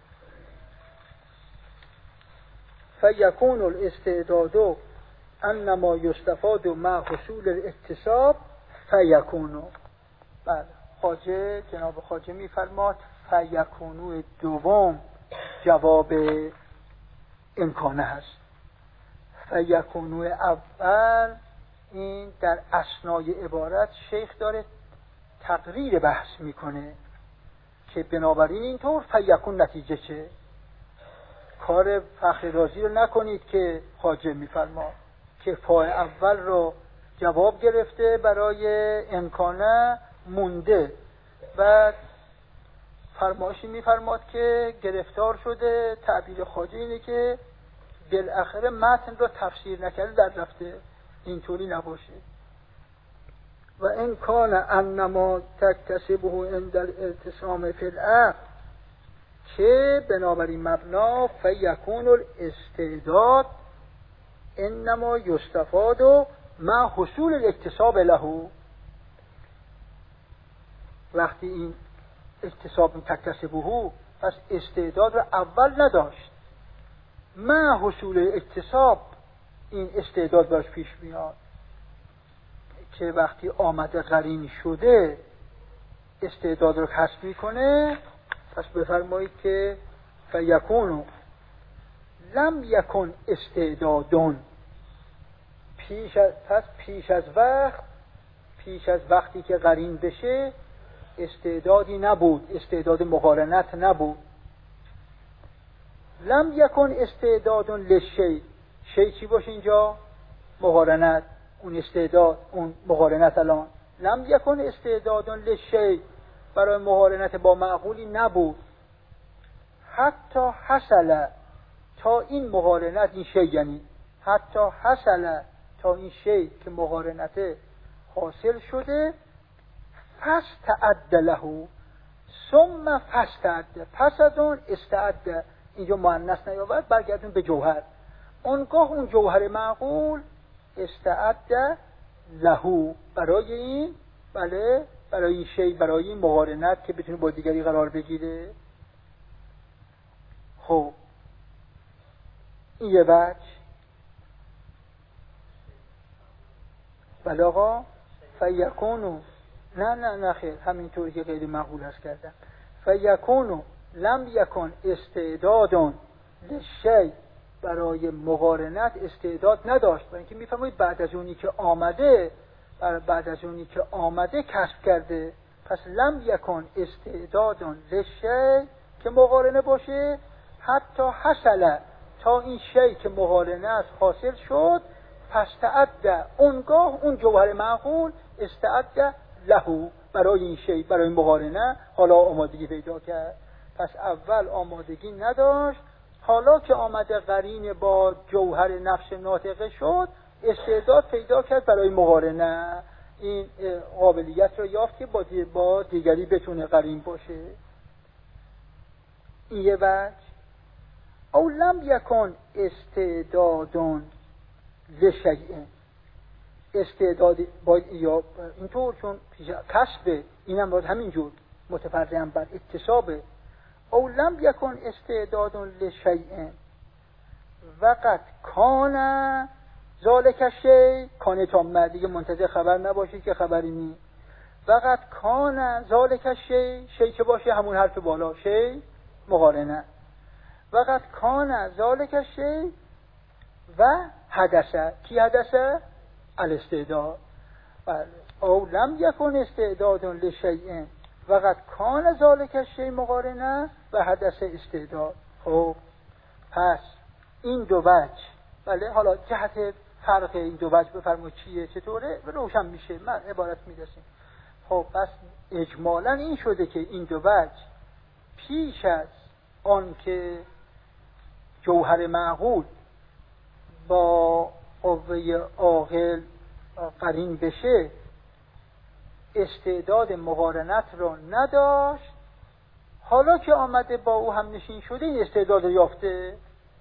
فیکون الاستعداد انما یستفاد مع حصول الاکتساب فیکونو. بله، خواجه جناب خواجه میفرماد فیکونو دوم جواب امکانه هست. فیکونو اول این در اثنای عبارت شیخ داره تقریر بحث میکنه که بنابراین اینطور فیکون نتیجه چه. کار فخر رازی رو نکنید که خواجه میفرما که فاء اول رو جواب گرفته برای امکانه مونده و فرمایشی میفرماد که گرفتار شده. تعبیر خواجه اینه که بالاخره متن رو تفسیر نکرده در رفته. اینطوری نباشه. و این کان انما تکتسبه عند الارتسام فی العقل، که بنابراین مبنا فیکون الاستعداد انما یستفاد مع حصول الاکتساب له. وقتی این اکتساب تکتسبه، پس استعداد را اول نداشت، مع حصول اکتساب این استعداد باش پیش میاد که وقتی آمده قرین شده استعداد رو کسب میکنه. پس بفرمایید که فیکونو لم یکن استعدادون پیش از پس پیش از وقت پیش از وقتی که قرین بشه استعدادی نبود، استعداد مقارنت نبود. لم یکن استعداد لشی، شی چی باشه اینجا؟ مقارنت، اون استعداد، اون مقارنت. الان لم یکن استعداد لشی، برای مقارنت با معقولی نبود. حتی حصل، تا این مقارنت، این شی یعنی حتی حصل، تا این شی که مقارنت حاصل شده، فاستعد له، ثم فاستعد، پس از اون استعد، اینجا مؤنث نیاورد، برگردون به جوهر. اونگاه اون جوهر معقول استعد له، برای این، بله، برای این شی، برای این مقارنت که بتونه با دیگری قرار بگیره. خب این یه وجه. بله آقا، فیکونو، نه نه نه خیر، همینطوری که غیر معقول هست کردم. فیکونو لم یکن استعدادون لشی، برای مقارنت استعداد نداشت، برای اینکه میفهمید بعد از اونی که آمده، بعد از اونی که آمده کسب کرده. پس لم یکن استعدادون لشی که مقارنه باشه، حتی حصل، تا این شی که مقارنه است حاصل شد، پس تعد، اونگاه اون جوهر معقول استعد له، برای این شی، برای مقارنه حالا آمادگی پیدا کرد. پس اول آمادگی نداشت، حالا که آمده قرین با جوهر نفس ناطقه شد، استعداد پیدا کرد برای مقارنه. این قابلیت رو یافت که با دیگری بتونه قرین باشه. این یه وجه. او لم یکن استعدادون لشیء، استعداد باید یا اینطور، چون کسبه، اینم باید همینجور متفرعاً بر اکتسابه. او لم یکن استعدادون لشیء وقت کان ذالک شی، کان تامه، دیگه منتظر خبر نباشید که خبری نی. وقت کان ذالک شی، شی که باشه همون حرف بالا، شی مقارنه. وقت کان ذالک شی و حدثه، کی حدثه؟ الاستعداد. او لم یکن استعداد لشیء وقت کان ذالک شی مقارنه و حدث استعداد. خب پس این دو وجه، بله، حالا جهت فرق این دو وجه بفرمایید چیه، چطوره روشن میشه، من عبارت میرسیم. خب پس اجمالا این شده که این دو وجه پیش از آن که جوهر معقول با قوه عاقل قرین بشه استعداد مقارنت رو نداشت، حالا که آمده با او هم نشین شده این استعداد یافته.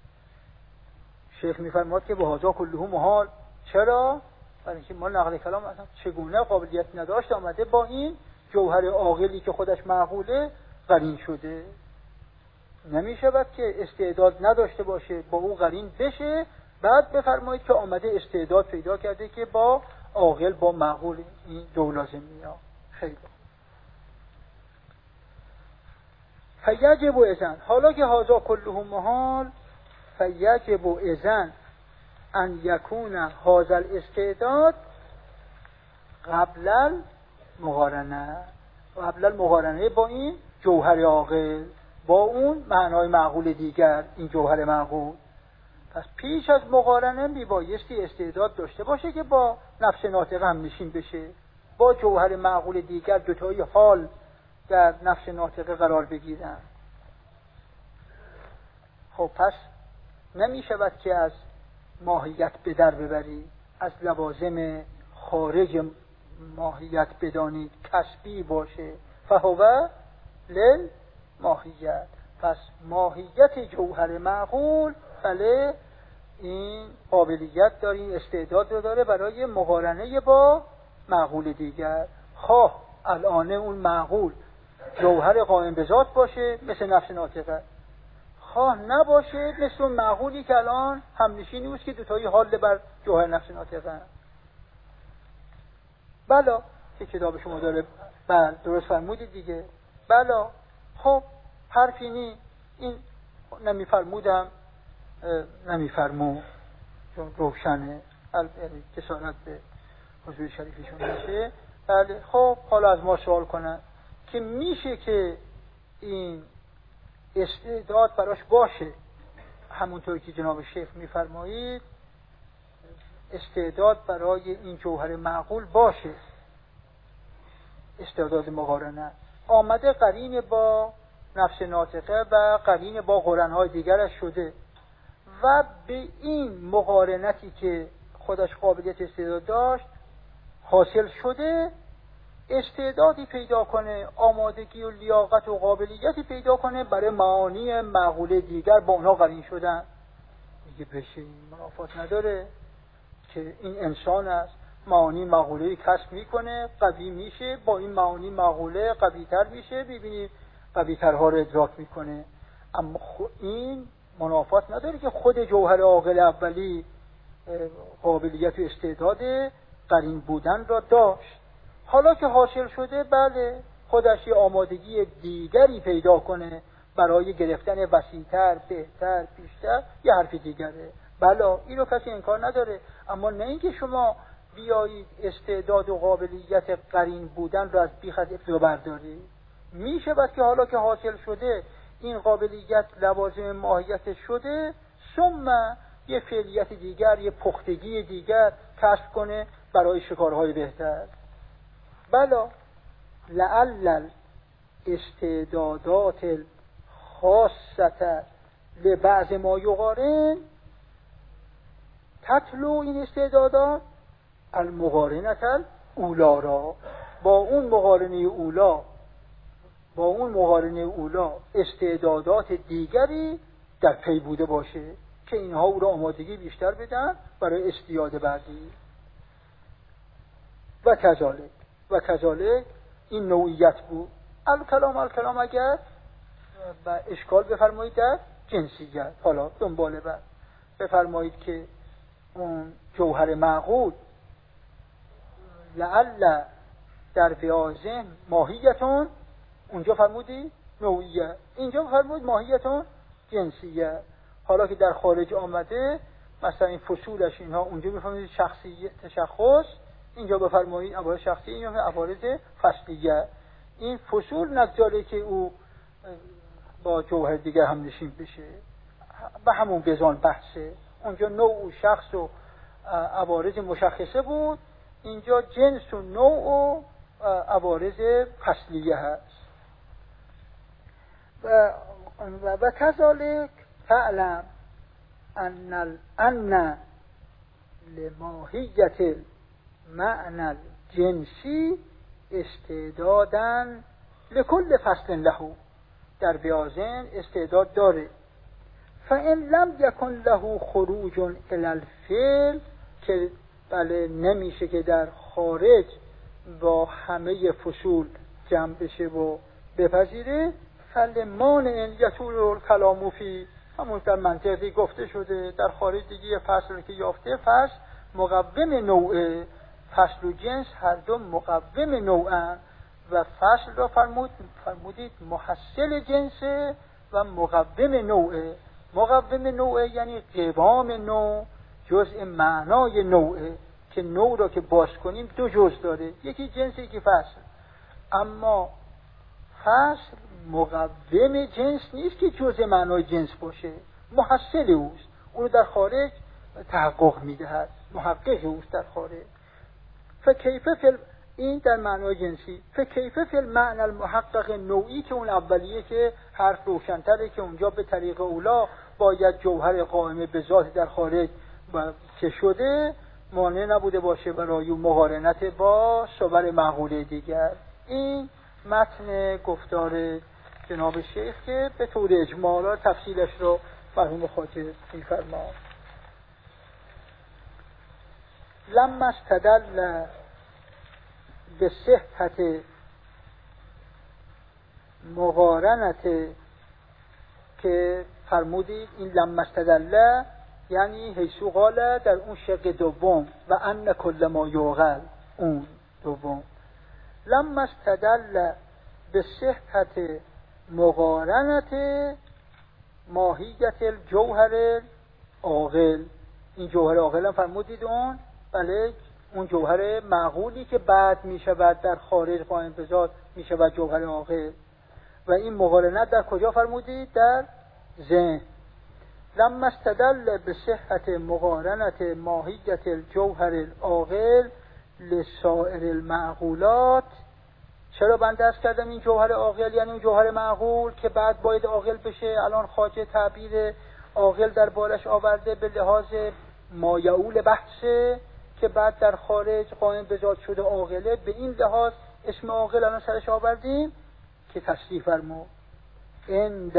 شیخ میفرماد که به هذا کله محال. چرا؟ برای اینکه ما نقل کلام اصلا چگونه قابلیت نداشت، آمده با این جوهر عاقلی که خودش معقوله قرین شده. نمیشود که استعداد نداشته باشه با او قرین بشه، بعد بفرمایید که آمده استعداد پیدا کرده که با عاقل با معقول این دو لازم میاد. خیلی فیجب اذن، حالا که هذا کله محال، فیجب اذن ان یکون هذا الاستعداد قبل المقارنه، قبل المقارنه با این جوهر عاقل، با اون معنای معقول دیگر، این جوهر معقول. پس پیش از مقارنه میبایستی استعداد داشته باشه که با نفس ناطقه هم نشین بشه، با جوهر معقول دیگر دوتایی حال در نفس ناطقه قرار بگیرن. خب پس نمیشود که از ماهیت به در ببری، از لوازم خارج ماهیت بدانید کسبی باشه، فهو لل ماهیت. پس ماهیت جوهر معقول، بله، این قابلیت داره، این استعداد رو داره برای مقارنه با معقول دیگر. خواه الان اون معقول جوهر قائم به ذات باشه مثل نفس ناطقه، خواه نباشه مثل اون معقولی که الان همنشینی اوست که دوتایی حال بر جوهر نفس ناطقه. بلا که کتاب شما داره، بله درست فرمودید دیگه. بلا خب حرفی نی، این نمیفرمودم نمیفرمو چون روشنه. یعنی جسارت به حضور شریفشون نشه. بله خب حالا از ما سوال کنن که میشه که این استعداد براش باشه، همونطور که جناب شیخ میفرمایید استعداد برای این جوهر معقول باشه، استعداد مقارنه آمده قرین با نفس ناطقه و قرین با قرنهای دیگرش شده و به این مقارنتی که خودش قابلیت استعداد داشت حاصل شده استعدادی پیدا کنه، آمادگی و لیاقت و قابلیتی پیدا کنه برای معانی معقوله دیگر با اونها قرین شدن. میگه بشه منافات نداره که این انسان است، معانی معقوله کسب میکنه، قوی میشه، با این معانی معقوله قوی تر میشه، ببینید قوی ترها رو ادراک میکنه. اما این منافات نداره که خود جوهر عاقل اولی قابلیت و استعداد قرین بودن را داشت. حالا که حاصل شده بله خودش یه آمادگی دیگری پیدا کنه برای گرفتن وسیع‌تر، بهتر، بیشتر، یه حرف دیگره. بله این رو کسی انکار نداره، اما نه اینکه شما بیایید استعداد و قابلیت قرین بودن را از بیخ از ابتدا بردارید. میشه بعد که حالا که حاصل شده این قابلیت لوازم ماهیت شده ثم یه فعلیت دیگر، یه پختگی دیگر کسب کنه برای شکارهای بهتر. بله لعل استعدادات خاصه لبعض ما یقارن تطلو این استعدادات المقارنت اولا را با اون مقارنه اولا با اون مقارنه اولا استعدادات دیگری در پی بوده باشه که اینها او را آمادگی بیشتر بدن برای استعداد بعدی. و کذالک و کذالک این نوعیت بود. الکلام الکلام اگر و اشکال بفرمایید در جنسیت. حالا دنباله بعد بفرمایید که اون جوهر معقول لعل در بیازن ماهیتون، اونجا فرمودی نوعیت، اینجا فرمود ماهیتون جنسیت. حالا که در خارج آمده مثلا این فصولش اینها اونجا بفرمایید شخصیت تشخص، اینجا بفرمایید عوارض شخصی، اینجا عوارض فصلیه. این فصول نگذاره که او با جوهر دیگر هم نشین بشه، به همون بزان بحثه. اونجا نوع و شخص و عوارض مشخصه بود، اینجا جنس و نوع و عوارض فصلیه هست. و و کذالک فعلم ان ان لماهیت معنى الجنسی استعدادن لکل فصل له، در بیازن استعداد داره. فان لم یکن له خروج الی الفعل، که بله نمیشه که در خارج با همه فصول جمع بشه و بپذیره، فلمانع یطول الکلام فی، همون در منطقی گفته شده در خارج دیگه فصل که یافته فصل مقوم نوعه، فصل و جنس هر دو مقوم نوعن و فصل را فرمود فرمودید محصل جنسه و مقوم نوعه. مقوم نوعه یعنی قوام نوع جزء معنای نوعه، که نوع را که باز کنیم دو جزء داره، یکی جنس یکی فصل. اما فصل مقوم جنس نیست که جزء معنای جنس باشه، محصل اوست، اونو در خارج تحقق میدهد، محقق اوست در خارج. فکیفه فی این در معنای جنسی، فکیفه فی المعنى المحقق نوعی که اون اولیه که حرف روشن‌تره که اونجا به طریق اولا باید جوهر قائم به ذات در خارج که شده مانع نبوده باشه برای مقارنت با صور معقوله دیگر. این متن گفتار جناب شیخ که به طور اجمالا تفصیلش رو مرحوم خاطر می‌فرماد. لما استدل به صحت مقارنت، که فرمودید این لما استدل یعنی حیثو قال در اون شق دوم و ان کل ما یعقل، اون دوم لما استدل به صحت مقارنت ماهیت الجوهر عاقل، این جوهر عاقل هم فرمودید اون بله اون جوهر معقولی که بعد میشود در خارج قائم به ذات میشود جوهر عاقل. و این مقارنت در کجا فرمودید؟ در ذهن. لما استدل به صحت مقارنت ماهیت الجوهر العاقل لسائر المعقولات. چرا بنده عرض کردم این جوهر عاقل یعنی اون جوهر معقول که بعد باید عاقل بشه، الان خواجه تعبیر عاقل در بالش آورده به لحاظ مایعول بحثه که بعد در خارج قائم به ذات شده عاقله، به این لحاظ اسم عاقل الان سرش آوردیم که تصریح فرمود عند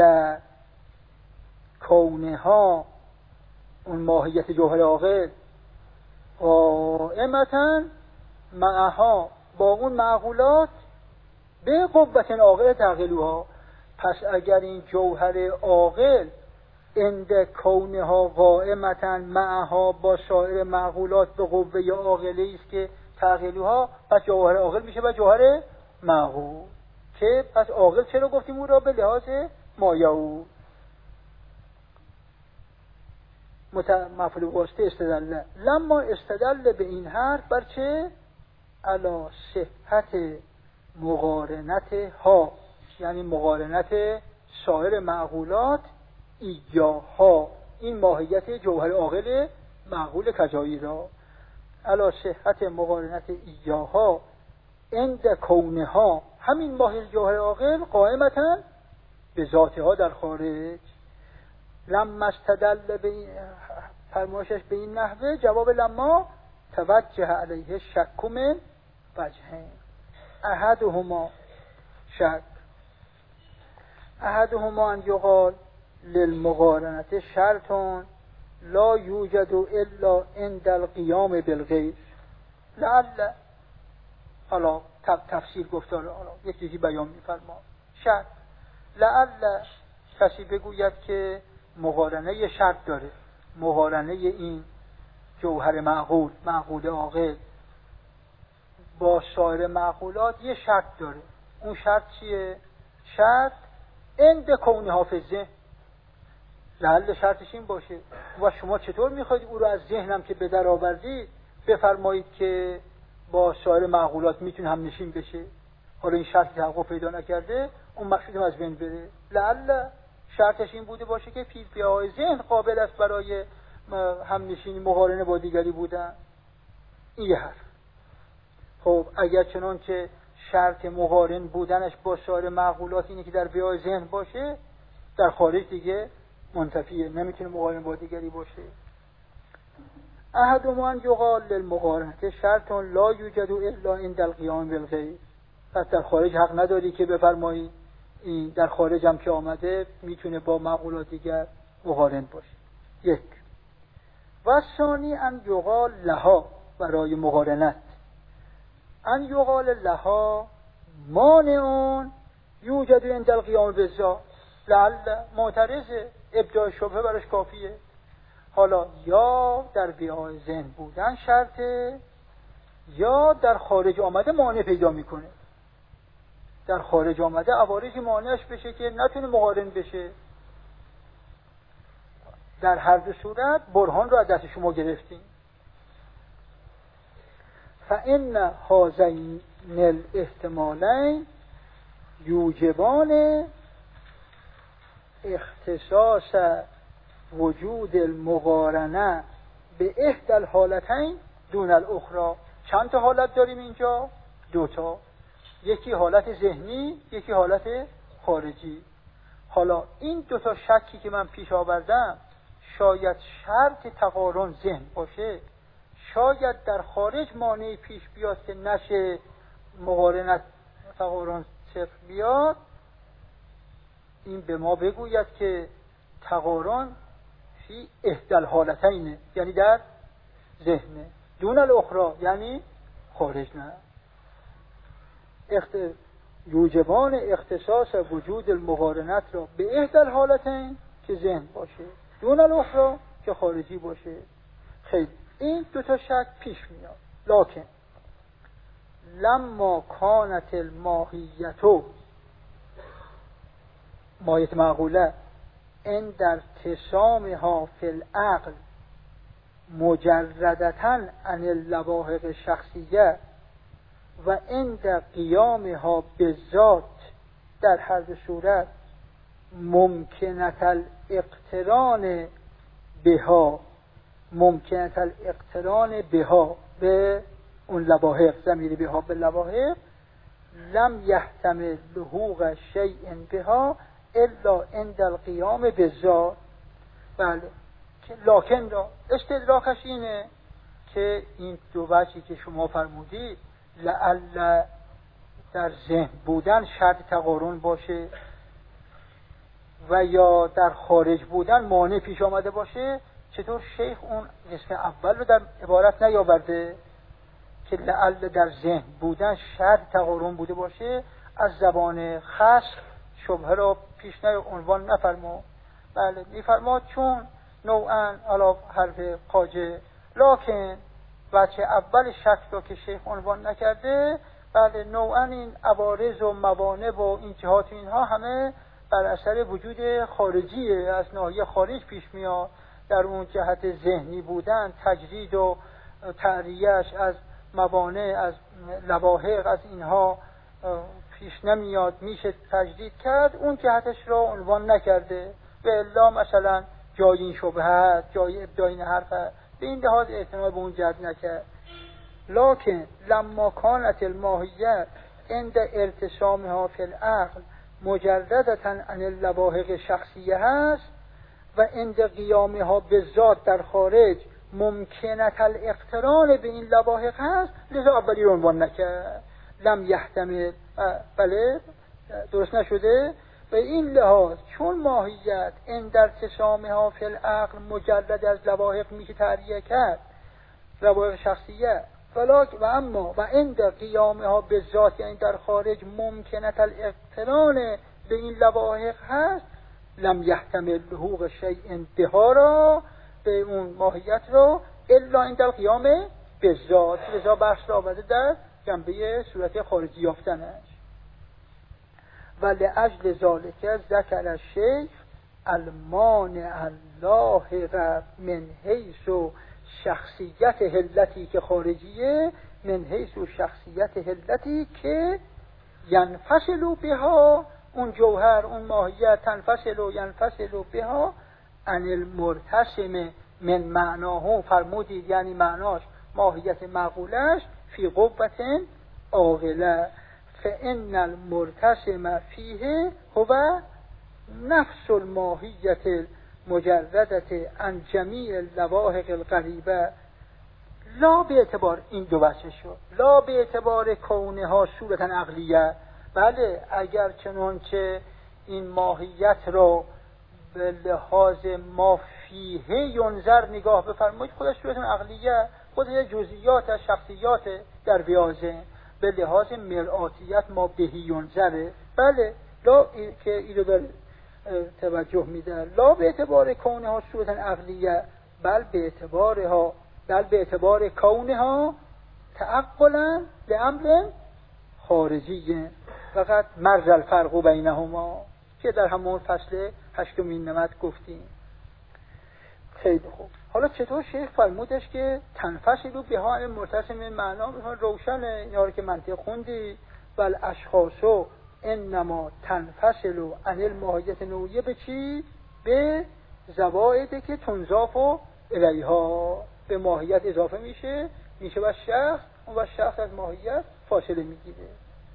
کونها اون ماهیت جوهر عاقل قائمتاً معها با اون معقولات به قوت عاقل تعقلوها. پس اگر این جوهر عاقل عند کونها قائمتاً معها با سایر معقولات به قوه عاقلی است که تعقلوها، پس جوهر عاقل میشه و جوهر معقول که پس عاقل چرا گفتیم او را؟ به لحاظ مایعول. مفعول واسطه استدل. لما استدل به این حرف بر چه؟ علی صحت مقارنت ها، یعنی مقارنت سایر معقولات ایاها، این ماهیت جوهر عاقل معقول کجایی را، علی صحت مقارنت ایاها عند کونها، همین ماهیت جوهر عاقل قائمتاً به ذاتها در خارج. لما استدل به فرمایشش به این نحوه، جواب لما توجه علیه شک من وجهین. احدهما شک، احدهما ان یقال للمقارنت شرط لا یوجد الا عند القیام بالغیر. لعل حالا تفسیر گفتار حالا یک چیزی بیان می‌فرما. شرط لعل کسی بگوید که مقارنه شرط داره، مقارنه این جوهر معقول معقول عاقل با سایر معقولات یه شرط داره. اون شرط چیه؟ شرط عند کون حافظه. لعل شرطش این باشه. و شما چطور میخواید او رو از ذهنم که به در آوردید بفرمایید که با سایر معقولات میتونه هم نشین بشه؟ حالا این شرط تحقق پیدا نکرده، اون مقصودم از بین بره. لعل شرطش این بوده باشه که پی پی های ذهن قابل است برای هم نشینی مقارنه با دیگری بودن. این یه حرف. خب اگر چنان که شرط مقارن بودنش با سایر معقولات اینه که در بیای ذهن باشه، در خارج دیگه منتفیه، نمیتونه مقارن با دیگری باشه. احدهما ان یقال للمقارنه شرط لا یوجد الا عند القیام بالغیر. پس در خارج حق نداری که بفرمایی این در خارج هم که آمده میتونه با معقولات دیگر مقارن باشه. یک. و ثانی ان یقال لها، برای مقارنت ان یقال لها مانعون یوجد عند القیام بالذات. لعل معترضه، ابداع شبهه براش کافیه. حالا یا در بیای ذهن بودن شرطه، یا در خارج آمده مانع پیدا میکنه. در خارج آمده عوارضی مانعش بشه که نتونه مقارن بشه. در هر دو صورت برهان رو از دست شما گرفتیم. فإن هذین الاحتمالین یوجبان اختصاص وجود المقارنه به احدى الحالتین دون الاخرى. چند تا حالت داریم اینجا؟ دوتا. یکی حالت ذهنی، یکی حالت خارجی. حالا این دوتا شکی که من پیش آوردم، شاید شرط تقارن ذهن باشه، شاید در خارج مانعی پیش بیاد که نشه مقارنت تقارن صفر بیاد. این به ما بگوید که تقارن فی احدى الحالتین، یعنی در ذهنه، دون الاخرى یعنی خارج نه. اخت... یوجبان اختصاص وجود المقارنت را به احدى الحالتین که ذهن باشه، دون الاخرى که خارجی باشه. خیلی این دو تا شک پیش میاد. لکن لما کانت الماهیتو، ماهیت معقوله، این در تصامها فی العقل مجردتاً عن اللواحق شخصیه و عند قیامها بالذات، در هر دو صورت ممکنت الاقتران بها، ممکنت الاقتران بها به اون لواحق، ضمیر بها به لواحق، لم یحتمل لحوق شیء بها الا عند القیام بالذات. بله، لکن را استدراکش اینه که این دو وجهی که شما فرمودید، لعل در ذهن بودن شرط تقارن باشه و یا در خارج بودن مانع پیش آمده باشه، چطور شیخ اون قسم اول رو در عبارت نیاورده که لعل در ذهن بودن شرط تقارن بوده باشه، از زبان خصم شبهه را پیش نه عنوان نفرما. بله میفرما چون نوعا علا حرف قاجه، لکن وجه اول شرط را که شیخ عنوان نکرده، بله نوعا این عوارض و موانع و این جهات و اینها همه بر اثر وجود خارجیه، از ناحیه خارج پیش میاد. در اون جهت ذهنی بودن تجرید و تعریهش از موانع، از لواحق، از اینها پیش نمیاد، میشه تجدید کرد، اون جهتش را عنوان نکرده. و الا مثلا جای این شبهه هست، جای ابداین حرف هست، به این لحاظ اعتنا به اون جهت نکرد. لکن لما کانت الماهیت عند ارتسامها فی العقل مجردتا عن اللواحق شخصیه هست و عند قیامها بالذات در خارج ممکنت الاقتران به این لواحق هست، لذا اولی رو عنوان نکرد. لم یحتمل، بله درست نشده. به این لحاظ چون ماهیت عند ارتسامها فی العقل مجرد از لواحق میشه تعریه کرد، لواحق شخصیه، ولکن و اما و عند قیامها بالذات یعنی در خارج ممکنت الاقتران به این لواحق هست، لم یحتمل لحوق شیء بها را، به اون ماهیت را، الا عند القیام بالذات، لذا بحث را آورده در جنبه صورت خارجی یافتنش. و لأجل ذالک ذکر الشیخ المانع اللاحق من حیث شخصیت حلتی که خارجیه، من حیث شخصیت حلتی که ینفصل بها، اون جوهر اون ماهیت تنفصل و ینفصل بها عن المرتسم من معناه، فرمودید یعنی معناش ماهیت معقولش، فی قوة عاقله، فإن المرتسم فیه هو نفس الماهیت المجردة عن جمیع اللواحق القریبه، لا به اعتبار این دو وجه شد، لا به اعتبار کونها صورتا عقلیه. بله اگر چنانچه این ماهیت را به لحاظ ما فیه ینظر نگاه بفرمایید، خودش صورتا عقلیه، خودش جزئیات از شخصیات در بیازه، به لحاظ مرآتیت ما بهی ینظره. بله لا که اینو داره توجه میده، لا به اعتبار کونها صورتا عقلیه، بل به اعتبارها بل به اعتبار کونها تعقلا لامر خارجی، فقط مرز الفرق بینهما که در همون فصل هشتمین نمط گفتیم. خیلی خوب، حالا چطور شیخ فرمودش که تنفصل بها عن المرتسم معنا روشنه، اینا رو که منطق خوندی. بل اشخاصو انما تنفصل عن الماهیت نوعیه به چی؟ به زوائدی که تنضاف الیها، به ماهیت اضافه میشه میشه و شخص، اون و شخص از ماهیت فاصله میگیره.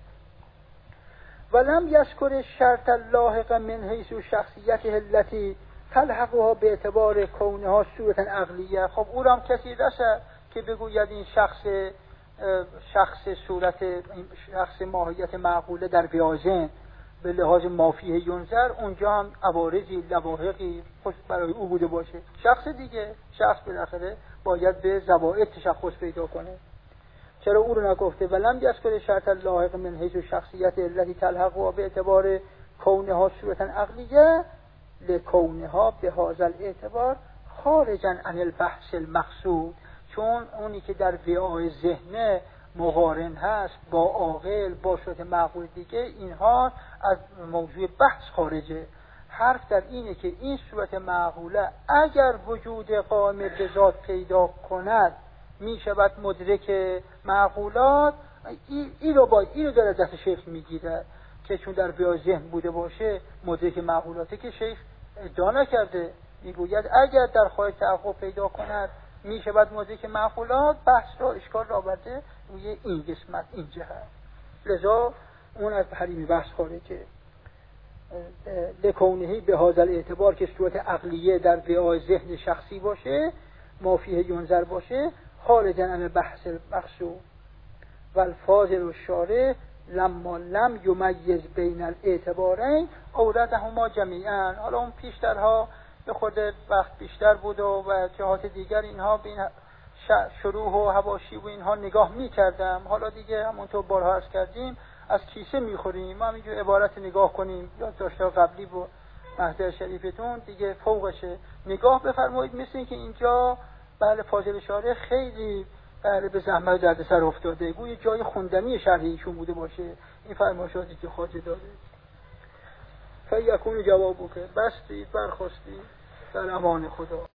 ولم یذکر شرط اللاحق من حیث شخصیت التي تلحقها به اعتبار کونها صورتا عقلیه. خب او را هم کسی رسد که بگوید این شخص شخص صورت شخص ماهیت معقوله در بیازن به لحاظ مافیه ینظر، اونجا هم عوارضی لواحقی خوش برای او بوده باشه. شخص دیگه، شخص بالاخره باید به زوائد تشخص پیدا کنه. چرا او رو نگفته؟ ولم یذکر شرط اللاحق من حیث شخصیت التي تلحقها به اعتبار کونها صورتا عقلیه لکونها به هذا الاعتبار خارجا عن البحث المقصود، چون اونی که در وعای ذهن مقارن هست با عاقل با صورت معقول دیگه، اینها از موضوع بحث خارجه. حرف در اینه که این صورت معقوله اگر وجود قائم به ذات پیدا کند می شود مدرک معقولات. این ای رو با این رو داره دست شیخ میگیره که چون در بیای ذهن بوده باشه مدرک معقولاته، که شیخ ادعا نکرده، میگوید اگر در خواهد تحقق پیدا کند می شود مدرک معقولات. بحث را اشکال را برده روی این قسمت این جهت، لذا اون از حریم بحث خارجه. لکونهی به هذا الاعتبار که صورت عقلیه در بیای ذهن شخصی باشه، ما فیه ینظر باشه، خارجاً عن بحث مقصود و الفاظل و شارع لما لم یمیز بین الاعتبارین اوردهما جمیعا. حالا اون پیشترها به خود وقت بیشتر بود و و جهات دیگر اینها بین شروح و حواشی و اینها نگاه می کردم. حالا دیگه همونطور بارها عرض کردیم از کیسه می خوریم، ما همینجور عبارت نگاه کنیم یا داشته قبلی و محضر شریفتون دیگه فوقشه نگاه بفرمایید. مثل این که اینجا بله فاضل شارع خیلی بله به زحمت درد سر افتاده، گویا جای خوندنی شرحی ایشون بوده باشه این فرمایشاتی که خواجه داره. فیکون جوابو که بستید برخواستید در امان خدا.